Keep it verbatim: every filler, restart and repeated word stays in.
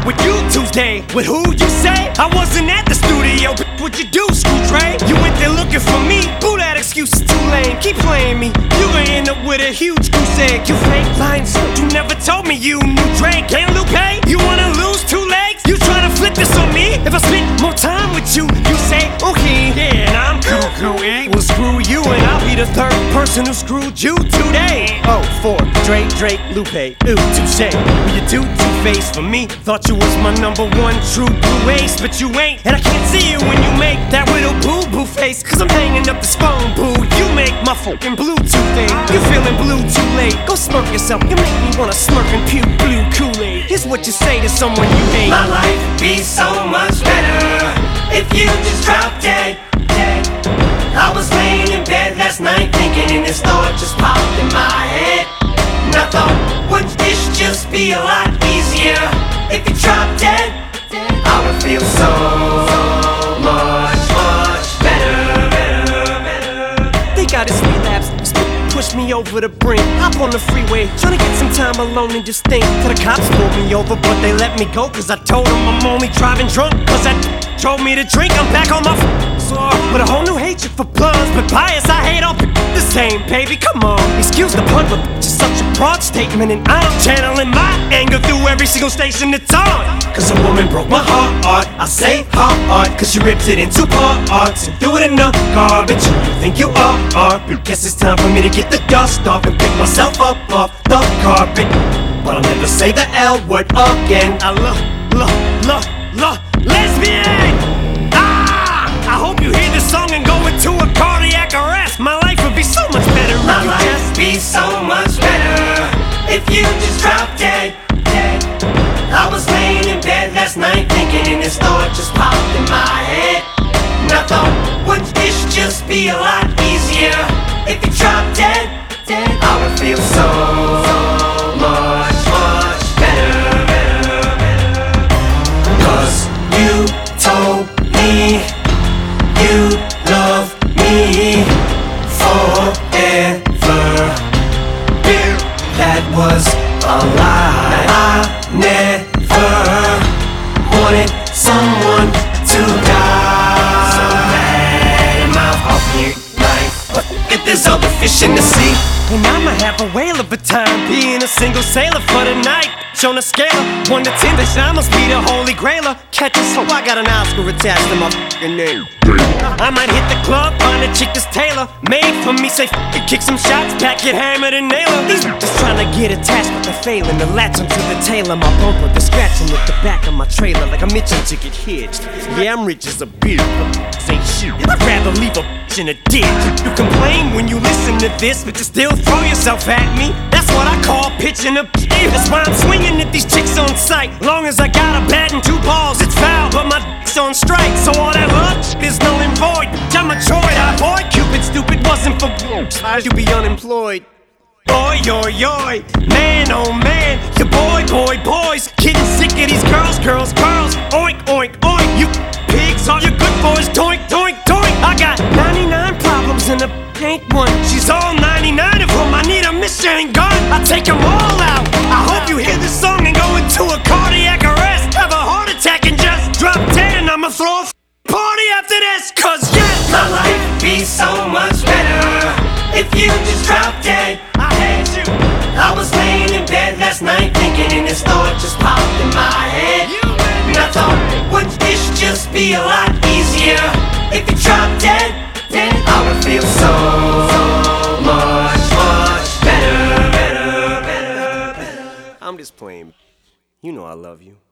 with you Tuesday. With who you say? I wasn't at the studio. What'd you do, Screw Trey? You went there looking for me. Boo, that excuse is too lame. Keep playing me. You gonna end up with a huge goose egg. You fake lines. You never told me you knew Drake and Lupe. You wanna lose two legs? You tryna flip this on me? If I spend more time with you, you say, okay, yeah, and I'm cool, cool, eh? Well, screw you, and I'll be the third person who screwed you today. Oh, four, Drake, Drake, Lupe, ooh, touche. Well, you do two-face for me. Thought you was my number one true blue ace, but you ain't. And I can't see you when you make that little boo-boo face. Cause I'm hanging up this phone, boo. You make my fucking Bluetooth thing. You feeling blue too late. Go smirk yourself. You make me wanna smirk and puke blue Kool-Aid. Here's what you say to someone you hate. My life would be so much better if you just dropped dead, dead. I was laying in bed last night thinking, and this thought just popped in my head. And I thought, wouldn't this just be a lot easier if you dropped dead? I would feel so much, much better, better, better. They got his relapse, push me over the brink. Hop on the freeway, tryna get some time alone and just think. Till the cops pulled me over, but they let me go. Cause I told them I'm only driving drunk. Cause I told me to drink, I'm back on my f floor with a whole new hatred for bloods. But bias, I hate all the same, baby, come on. Excuse the pun, but just such a broad statement. And I'm channeling my anger through every single station it's on. Cause a woman broke my heart, I say heart, cause she ripped it into parts and threw it in the garbage. You think you are, are, guess it's time for me to get the dust off and pick myself up off the carpet. But I'll never say the L word again. I love, love, love, love, lesbian! Ah! I hope you hear this song and go into a cardiac arrest. My life would be so much better if My you life just would be so much better if you just dropped dead, dead. I was laying in bed last night thinking, and this thought just popped in my head. And I thought, wouldn't this just be a lot easier if you dropped dead, dead? I would feel so much, much better, better, better. Cause you told me you love me forever. That was a lie. I never wanted someone to die. So mad in my heart, life. But if there's other fish in the sea, and I'ma have a whale of a time being a single sailor for the night. On a scale of one to ten, bitch, I must be the holy grailer. Catch us, so I got an Oscar attached to my f***ing name. I might hit the club, find a chick that's tailor made for me, say f***ing kick some shots, back it hammered and nail her. These just trying to get attached, but they're failing. The latch onto the tail of my bumper, they're scratching at the back of my trailer like I'm itching to get hitched. Yeah, I'm rich as a bitch, but ain't shit. I'd rather leave a bitch in a ditch. You complain when you listen to this, but you still throw yourself at me. That's what I call pitching a bitch. That's why I'm swinging at these chicks on sight. Long as I got a bat and two balls, it's foul, but my dick's on strike. So all that love is null and void. I'm a Troy, I avoid Cupid. Stupid wasn't for why you be unemployed. Boy, yoy, yoy, man, oh man, your boy, boy, boys, getting sick of these girls, girls, girls. Oink, oink, oink, you pigs are your good boys. Doink, doink, doink. I got ninety-nine problems and a ain't one. She's all ninety-nine of them. I need a machine gun. I take them all out. I hope you hear this song and go into a cardiac arrest, have a heart attack and just drop dead. And I'ma throw a party after this. Cause yes, my life would be so much better if you just dropped dead. I hate you. I was laying in bed last night thinking, and this thought just popped in my head. And I thought, wouldn't this just be a lot easier if you dropped dead, dead? I would feel so much, much better, better, better, better. I'm just playing. You know I love you.